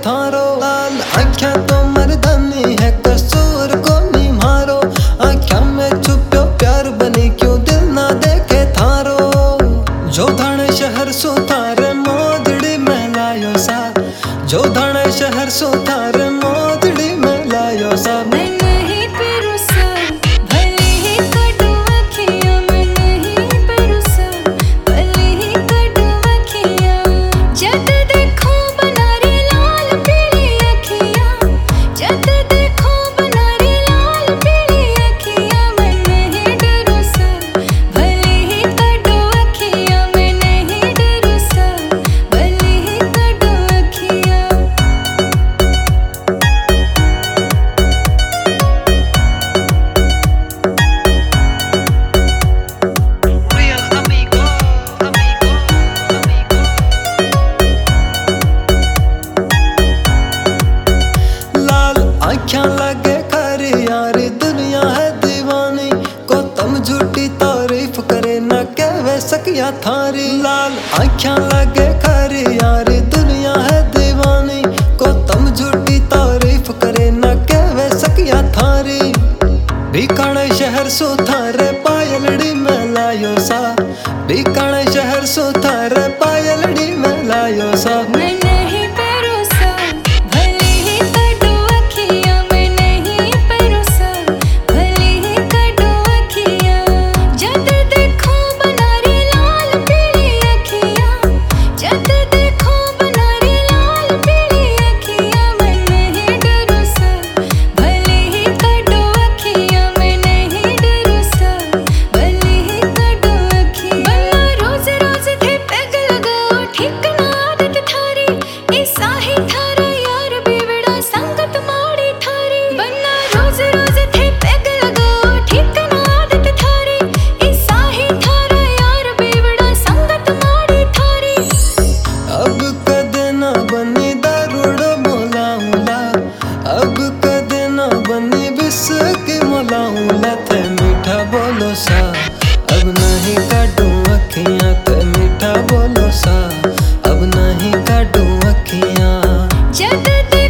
थारो। लाल आँख्या तो मर्दानी है कसूर को नी मारो। आँख्या में छुप्यो प्यार बनी क्यों दिल ना देखे थारो। जो धाणे शहर सो थारे मोदड़ी में लायो सा। जो धाणे शहर सो थारे मोदड़ी में लायो सा। आँख्या लगे खरी यारी दुनिया है दीवानी को तुम झूठी तारीफ करे न कहवे सकिया थारी। लाल आँख्या लगे खरी यारी दुनिया है दीवानी को तुम झूठी तारीफ करे न कहवे सकिया थारी। बीकाने शहर सो थारे पायलड़ी में लायो सा। बीकाने शहर सो थारे पायलड़ी में लायो सा। मीठा बोलो सा अब नहीं काटूं अखियां ते मीठा बोलो सा अब नहीं काटूं अखियां।